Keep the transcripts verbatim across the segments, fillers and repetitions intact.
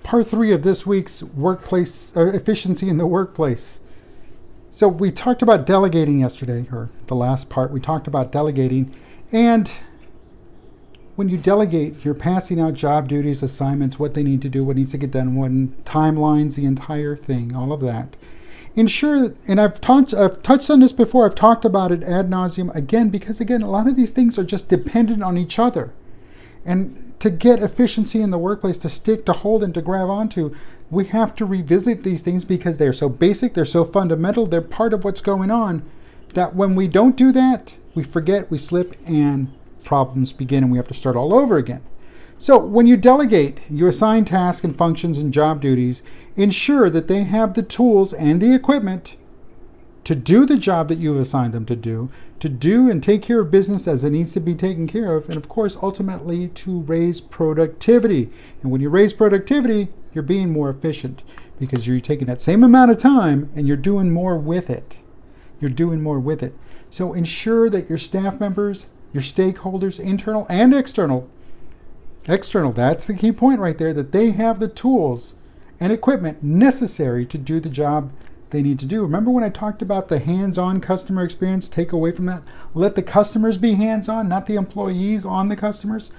part three of this week's workplace uh, efficiency in the workplace. So we talked about delegating yesterday, or the last part we talked about delegating. And when you delegate, you're passing out job duties, assignments, what they need to do, what needs to get done, when timelines, the entire thing, all of that. Ensure, and I've talked, I've touched on this before, I've talked about it ad nauseum again, because again, a lot of these things are just dependent on each other. And to get efficiency in the workplace, to stick, to hold, and to grab onto, we have to revisit these things because they're so basic, they're so fundamental, they're part of what's going on, that when we don't do that, we forget, we slip, and problems begin, and we have to start all over again. So when you delegate, you assign tasks and functions and job duties, ensure that they have the tools and the equipment to do the job that you've assigned them to do, to do and take care of business as it needs to be taken care of, and of course, ultimately to raise productivity. And when you raise productivity, you're being more efficient because you're taking that same amount of time and you're doing more with it. You're doing more with it. So ensure that your staff members, your stakeholders, internal and external, external, that's the key point right there, that they have the tools and equipment necessary to do the job they need to do. Remember when I talked about the hands-on customer experience? Take away from that. Let the customers be hands-on, not the employees on the customers.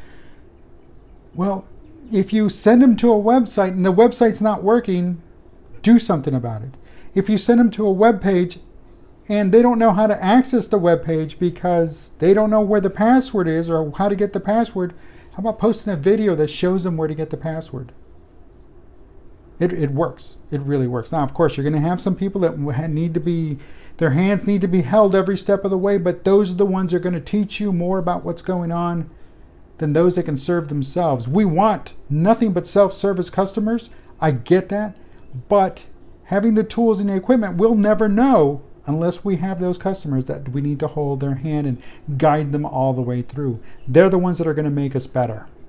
Well, if you send them to a website and the website's not working, do something about it. If you send them to a web page and they don't know how to access the web page because they don't know where the password is or how to get the password, how about posting a video that shows them where to get the password? It, it works. It really works. Now, of course, you're going to have some people that need to be, their hands need to be held every step of the way, but those are the ones that are going to teach you more about what's going on than those that can serve themselves. We want nothing but self-service customers. I get that. But having the tools and the equipment, we'll never know unless we have those customers that we need to hold their hand and guide them all the way through. They're the ones that are going to make us better.